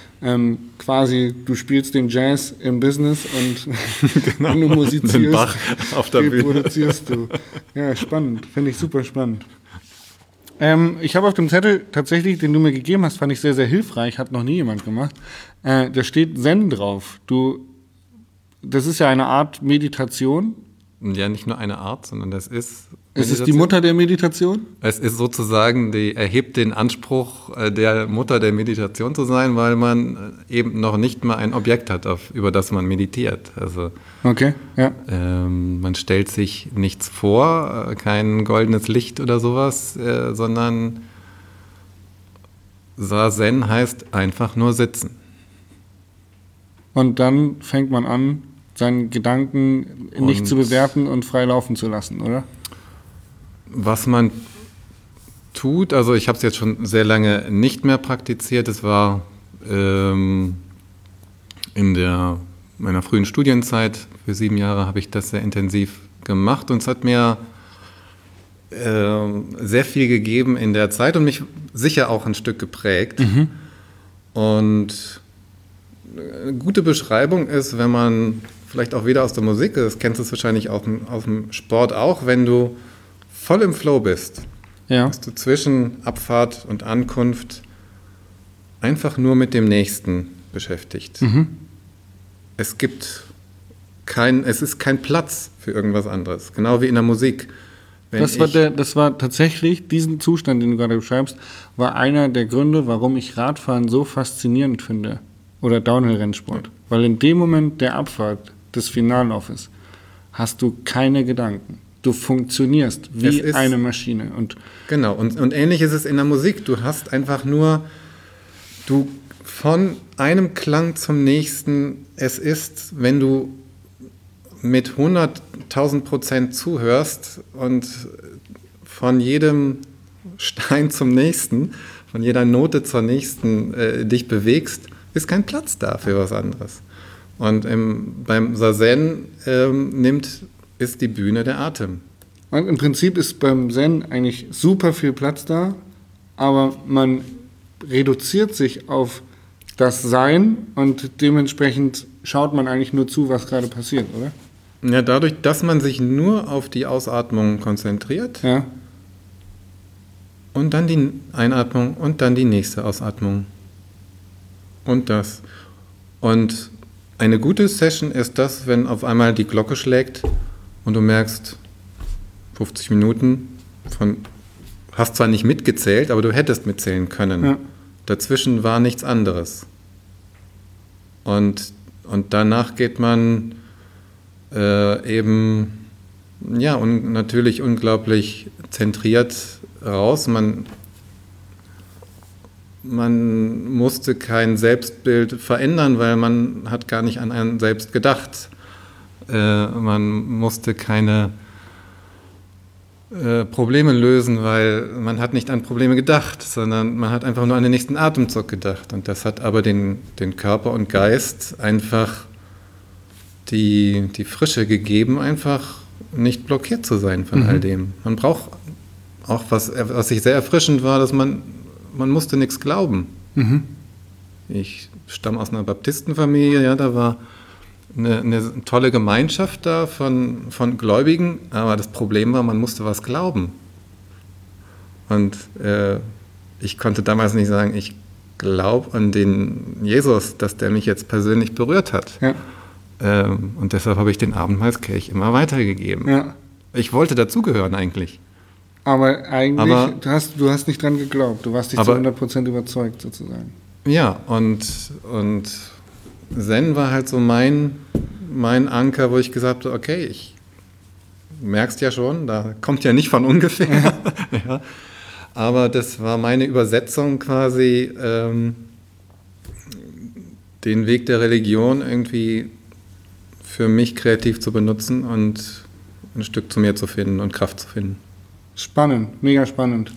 quasi, du spielst den Jazz im Business und genau, wenn du musizierst, den Bach auf der Bühne produzierst du. Ja, spannend. Finde ich super spannend. Ich habe auf dem Zettel tatsächlich, den du mir gegeben hast, fand ich sehr, sehr hilfreich, hat noch nie jemand gemacht. Da steht Zen drauf. Das ist ja eine Art Meditation. Ja, nicht nur eine Art, sondern das ist... Es ist die Mutter der Meditation? Es ist sozusagen, die erhebt den Anspruch, der Mutter der Meditation zu sein, weil man eben noch nicht mal ein Objekt hat, über das man meditiert. Also okay, ja. Man stellt sich nichts vor, kein goldenes Licht oder sowas, sondern Zazen heißt einfach nur sitzen. Und dann fängt man an, seinen Gedanken nicht zu bewerten und frei laufen zu lassen, oder? Was man tut, also ich habe es jetzt schon sehr lange nicht mehr praktiziert. Es war in meiner frühen Studienzeit, für 7 Jahre, habe ich das sehr intensiv gemacht, und es hat mir sehr viel gegeben in der Zeit und mich sicher auch ein Stück geprägt. Und eine gute Beschreibung ist, wenn man vielleicht auch wieder aus der Musik, das kennst du wahrscheinlich aus dem Sport auch, wenn du voll im Flow bist, dass du zwischen Abfahrt und Ankunft einfach nur mit dem Nächsten beschäftigt. Es ist kein Platz für irgendwas anderes, genau wie in der Musik. Das war tatsächlich, diesen Zustand, den du gerade beschreibst, war einer der Gründe, warum ich Radfahren so faszinierend finde, oder Downhill-Rennsport. Weil in dem Moment der Abfahrt des Finallaufes hast du keine Gedanken. Du funktionierst wie eine Maschine. Genau, und ähnlich ist es in der Musik. Du hast einfach nur, von einem Klang zum nächsten, es ist, wenn du mit 100.000% zuhörst und von jedem Stein zum nächsten, von jeder Note zur nächsten dich bewegst, ist kein Platz da für was anderes. Und beim Zazen ist die Bühne der Atem. Und im Prinzip ist beim Zen eigentlich super viel Platz da, aber man reduziert sich auf das Sein und dementsprechend schaut man eigentlich nur zu, was gerade passiert, oder? Ja, dadurch, dass man sich nur auf die Ausatmung konzentriert Ja. und dann die Einatmung und dann die nächste Ausatmung und das. Und eine gute Session ist das, wenn auf einmal die Glocke schlägt und du merkst, 50 Minuten hast zwar nicht mitgezählt, aber du hättest mitzählen können. Ja. Dazwischen war nichts anderes. Und danach geht man natürlich unglaublich zentriert raus. Man musste kein Selbstbild verändern, weil man hat gar nicht an einen selbst gedacht. Man musste keine Probleme lösen, weil man hat nicht an Probleme gedacht, sondern man hat einfach nur an den nächsten Atemzug gedacht. Und das hat aber den Körper und Geist einfach die Frische gegeben, einfach nicht blockiert zu sein von all dem. Man braucht auch, was ich sehr erfrischend war, dass man musste nichts glauben. Mhm. Ich stamme aus einer Baptistenfamilie, ja, da war eine tolle Gemeinschaft da von Gläubigen, aber das Problem war, man musste was glauben. Und ich konnte damals nicht sagen, ich glaube an den Jesus, dass der mich jetzt persönlich berührt hat. Ja. Und deshalb habe ich den Abendmahlskelch immer weitergegeben. Ja. Ich wollte dazugehören eigentlich. Aber eigentlich, du hast nicht dran geglaubt. Du warst nicht zu 100% überzeugt, sozusagen. Ja, und Zen war halt so mein Anker, wo ich gesagt habe, okay, ich merkst ja schon, da kommt ja nicht von ungefähr. Ja. Aber das war meine Übersetzung quasi, den Weg der Religion irgendwie für mich kreativ zu benutzen und ein Stück zu mir zu finden und Kraft zu finden. Spannend, mega spannend.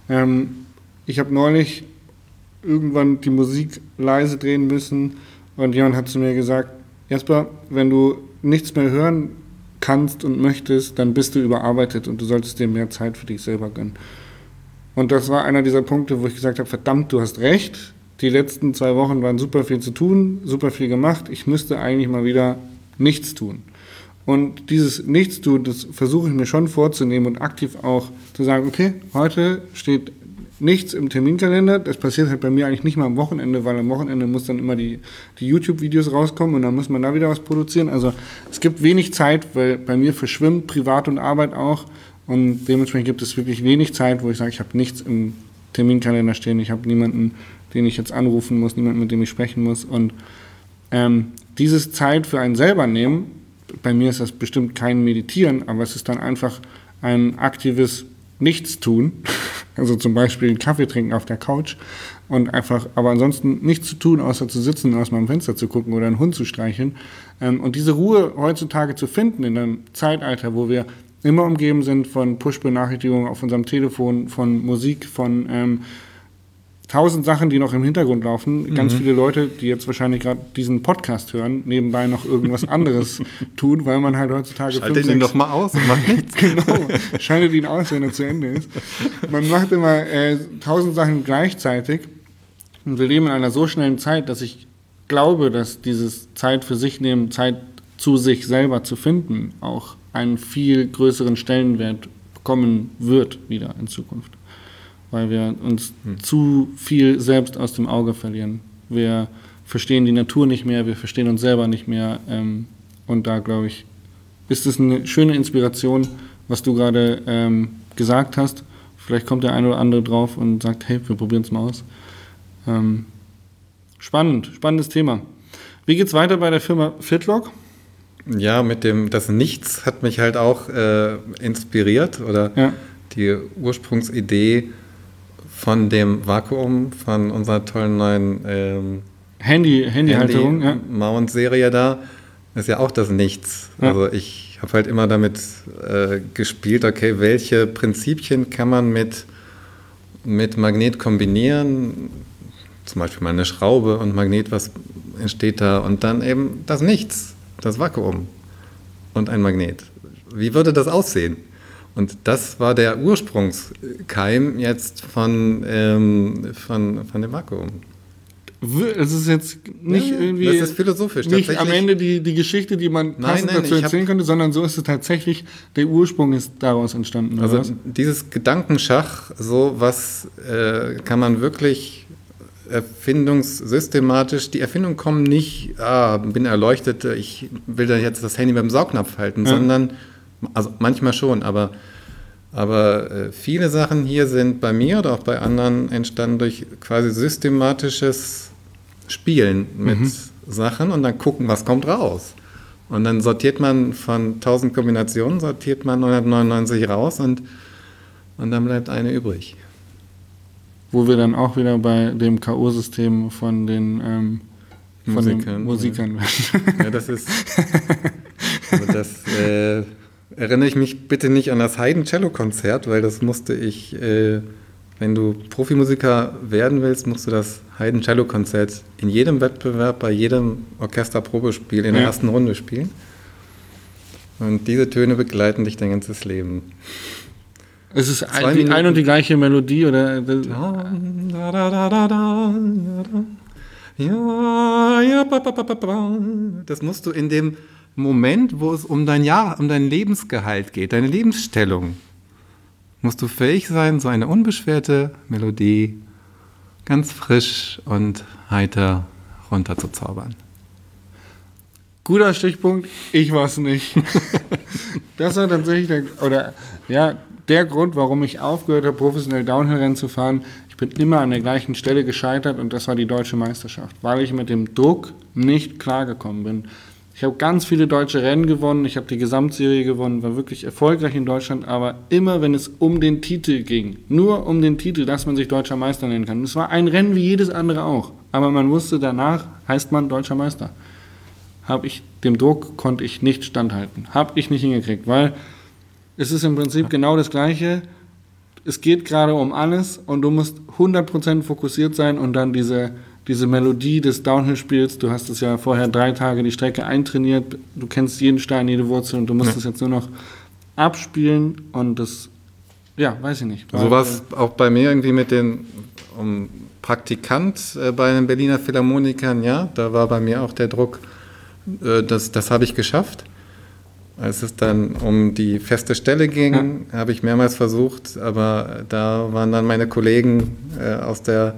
Ich habe neulich irgendwann die Musik leise drehen müssen und jemand hat zu mir gesagt, Jasper, wenn du nichts mehr hören kannst und möchtest, dann bist du überarbeitet und du solltest dir mehr Zeit für dich selber gönnen. Und das war einer dieser Punkte, wo ich gesagt habe, verdammt, du hast recht, die letzten 2 Wochen waren super viel zu tun, super viel gemacht, ich müsste eigentlich mal wieder nichts tun. Und dieses Nichtstun, das versuche ich mir schon vorzunehmen und aktiv auch zu sagen, okay, heute steht nichts im Terminkalender. Das passiert halt bei mir eigentlich nicht mal am Wochenende, weil am Wochenende muss dann immer die YouTube-Videos rauskommen und dann muss man da wieder was produzieren. Also es gibt wenig Zeit, weil bei mir verschwimmt Privat und Arbeit auch und dementsprechend gibt es wirklich wenig Zeit, wo ich sage, ich habe nichts im Terminkalender stehen, ich habe niemanden, den ich jetzt anrufen muss, niemanden, mit dem ich sprechen muss und dieses Zeit für einen selber nehmen, bei mir ist das bestimmt kein Meditieren, aber es ist dann einfach ein aktives Nichtstun, also zum Beispiel einen Kaffee trinken auf der Couch und einfach, aber ansonsten nichts zu tun, außer zu sitzen, aus meinem Fenster zu gucken oder einen Hund zu streicheln. Und diese Ruhe heutzutage zu finden in einem Zeitalter, wo wir immer umgeben sind von Push-Benachrichtigungen auf unserem Telefon, von Musik, von 1000 Sachen, die noch im Hintergrund laufen. Ganz viele Leute, die jetzt wahrscheinlich gerade diesen Podcast hören, nebenbei noch irgendwas anderes tun, weil man halt heutzutage... Schaltet ihn doch mal aus und macht nichts. Genau, schaltet ihn aus, wenn er zu Ende ist. Man macht immer 1000 Sachen gleichzeitig und wir leben in einer so schnellen Zeit, dass ich glaube, dass dieses Zeit für sich nehmen, Zeit zu sich selber zu finden, auch einen viel größeren Stellenwert bekommen wird wieder in Zukunft. Weil wir uns zu viel selbst aus dem Auge verlieren. Wir verstehen die Natur nicht mehr, wir verstehen uns selber nicht mehr. Und da, glaube ich, ist es eine schöne Inspiration, was du gerade gesagt hast. Vielleicht kommt der eine oder andere drauf und sagt, hey, wir probieren es mal aus. Spannendes Thema. Wie geht's weiter bei der Firma Fitlock? Ja, das Nichts hat mich halt auch inspiriert oder die Ursprungsidee von dem Vakuum, von unserer tollen neuen Handyhalterung, Mount-Serie da, ist ja auch das Nichts. Ja. Also ich habe halt immer damit gespielt, okay, welche Prinzipien kann man mit Magnet kombinieren, zum Beispiel mal eine Schraube und Magnet, was entsteht da und dann eben das Nichts, das Vakuum und ein Magnet. Wie würde das aussehen? Und das war der Ursprungskeim jetzt von dem Vakuum. Es ist jetzt nicht irgendwie. Das ist philosophisch. Nicht am Ende die Geschichte, die man passend dazu erzählen könnte, sondern so ist es tatsächlich, der Ursprung ist daraus entstanden. Also dieses Gedankenschach, so was kann man wirklich erfindungssystematisch, die Erfindungen kommen nicht, bin erleuchtet, ich will da jetzt das Handy mit dem Saugnapf halten, sondern, also manchmal schon, aber viele Sachen hier sind bei mir oder auch bei anderen entstanden durch quasi systematisches Spielen mit Sachen und dann gucken, was kommt raus. Und dann sortiert man von 1000 Kombinationen, sortiert man 999 raus und dann bleibt eine übrig. Wo wir dann auch wieder bei dem K.O.-System von den Musikern werden. Ja, das ist... Also das erinnere ich mich bitte nicht an das Haydn-Cello-Konzert, weil das musste ich... wenn du Profimusiker werden willst, musst du das Haydn-Cello-Konzert in jedem Wettbewerb, bei jedem Orchesterprobespiel in der ersten Runde spielen. Und diese Töne begleiten dich dein ganzes Leben. Es ist ein und die gleiche Melodie, oder? Das musst du in dem Moment, wo es um dein Lebensgehalt geht, deine Lebensstellung, musst du fähig sein, so eine unbeschwerte Melodie ganz frisch und heiter runterzuzaubern. Guter Stichpunkt, ich war es nicht. Das war tatsächlich der Grund, warum ich aufgehört habe, professionell Downhill-Rennen zu fahren. Ich bin immer an der gleichen Stelle gescheitert und das war die Deutsche Meisterschaft, weil ich mit dem Druck nicht klargekommen bin. Ich habe ganz viele deutsche Rennen gewonnen, ich habe die Gesamtserie gewonnen, war wirklich erfolgreich in Deutschland, aber immer, wenn es um den Titel ging, nur um den Titel, dass man sich Deutscher Meister nennen kann. Es war ein Rennen wie jedes andere auch, aber man wusste, danach heißt man Deutscher Meister. Dem Druck konnte ich nicht standhalten, habe ich nicht hingekriegt, weil es ist im Prinzip genau das Gleiche. Es geht gerade um alles und du musst 100% fokussiert sein und dann diese Melodie des Downhill-Spiels, du hast es ja vorher 3 Tage die Strecke eintrainiert, du kennst jeden Stein, jede Wurzel und du musst es jetzt nur noch abspielen und das, weiß ich nicht. So war es auch bei mir irgendwie mit den Praktikant bei den Berliner Philharmonikern, da war bei mir auch der Druck, das habe ich geschafft. Als es dann um die feste Stelle ging, habe ich mehrmals versucht, aber da waren dann meine Kollegen aus der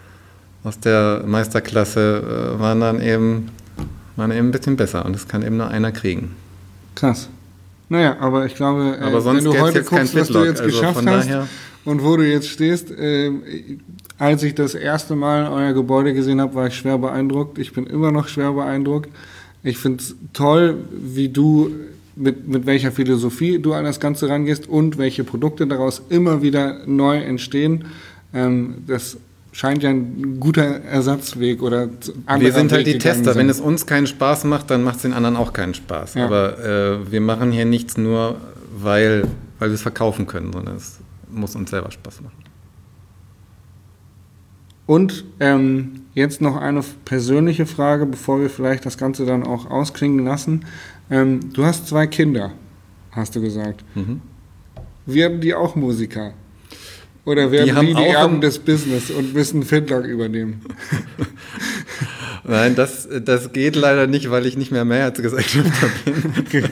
Meisterklasse waren eben ein bisschen besser und das kann eben nur einer kriegen. Krass. Naja, aber ich glaube, wenn du heute guckst, was du jetzt geschafft hast und wo du jetzt stehst, als ich das erste Mal euer Gebäude gesehen habe, war ich schwer beeindruckt. Ich bin immer noch schwer beeindruckt. Ich finde es toll, wie du mit welcher Philosophie du an das Ganze rangehst und welche Produkte daraus immer wieder neu entstehen. Das scheint ja ein guter Ersatzweg oder wir sind halt die Tester. Wenn es uns keinen Spaß macht, dann macht es den anderen auch keinen Spaß. Ja. Aber wir machen hier nichts nur, weil wir es verkaufen können, sondern es muss uns selber Spaß machen. Und jetzt noch eine persönliche Frage, bevor wir vielleicht das Ganze dann auch ausklingen lassen. Du hast 2 Kinder, hast du gesagt. Mhm. Werden die auch Musiker? Oder werden die Erben des Business und müssen Findlock übernehmen? Nein, das geht leider nicht, weil ich nicht mehr Mehrheitsgesellschafter bin. Okay.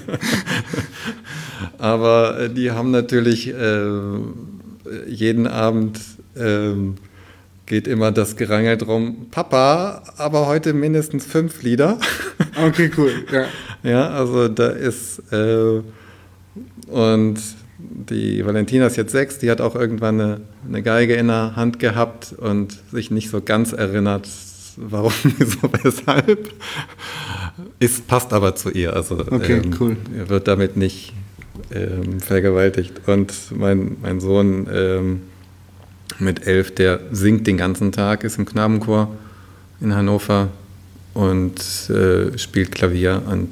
Aber die haben natürlich jeden Abend geht immer das Gerangel drum, Papa, aber heute mindestens 5 Lieder. Okay, cool. Ja, ja, also da ist und die Valentina ist jetzt 6, die hat auch irgendwann eine Geige in der Hand gehabt und sich nicht so ganz erinnert, warum, wieso, weshalb. Passt aber zu ihr, also okay, cool. Er wird damit nicht vergewaltigt. Und mein Sohn mit 11, der singt den ganzen Tag, ist im Knabenchor in Hannover und spielt Klavier und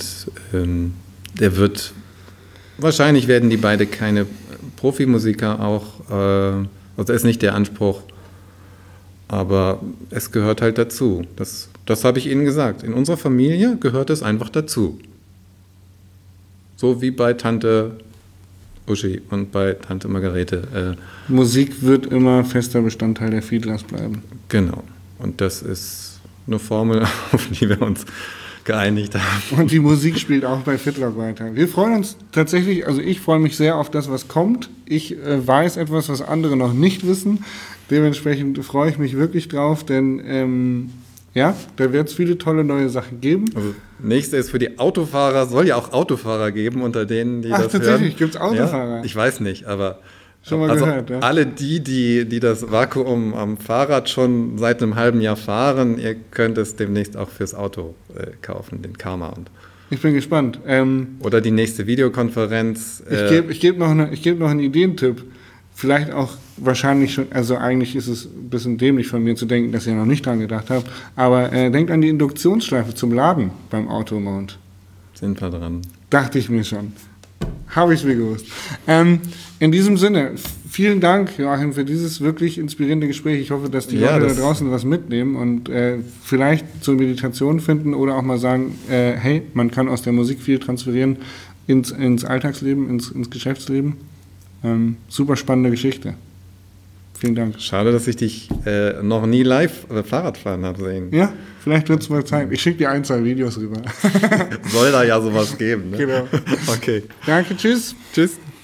wahrscheinlich werden die beide keine Profimusiker auch, also ist nicht der Anspruch, aber es gehört halt dazu. Das habe ich Ihnen gesagt. In unserer Familie gehört es einfach dazu. So wie bei Tante Uschi und bei Tante Margarete. Musik wird immer fester Bestandteil der Fiedlers bleiben. Genau. Und das ist eine Formel, auf die wir uns geeinigt haben. Und die Musik spielt auch bei Fiddler weiter. Wir freuen uns tatsächlich, also ich freue mich sehr auf das, was kommt. Ich weiß etwas, was andere noch nicht wissen. Dementsprechend freue ich mich wirklich drauf, denn da wird es viele tolle neue Sachen geben. Also, nächste ist für die Autofahrer, soll ja auch Autofahrer geben, unter denen, die das hören. Tatsächlich, gibt es Autofahrer? Ja, ich weiß nicht, aber schon mal gehört, ja. Alle die das Vakuum am Fahrrad schon seit einem halben Jahr fahren, ihr könnt es demnächst auch fürs Auto kaufen, den Karma. Ich bin gespannt. Oder die nächste Videokonferenz. Ich geb noch einen Ideentipp. Vielleicht auch wahrscheinlich schon, also eigentlich ist es ein bisschen dämlich von mir zu denken, dass ihr noch nicht dran gedacht habt, aber denkt an die Induktionsschleife zum Laden beim Automount. Sind wir dran. Dachte ich mir schon. Habe ich mir gewusst. In diesem Sinne, vielen Dank, Joachim, für dieses wirklich inspirierende Gespräch. Ich hoffe, dass die Leute da draußen was mitnehmen und vielleicht zur Meditation finden oder auch mal sagen, hey, man kann aus der Musik viel transferieren ins Alltagsleben, ins Geschäftsleben. Super spannende Geschichte. Vielen Dank. Schade, dass ich dich noch nie live Fahrrad fahren habe sehen. Ja, vielleicht wird es mal Zeit. Ich schicke dir 1, 2 Videos rüber. Soll da ja sowas geben, ne? Genau. Okay. Danke, tschüss. Tschüss.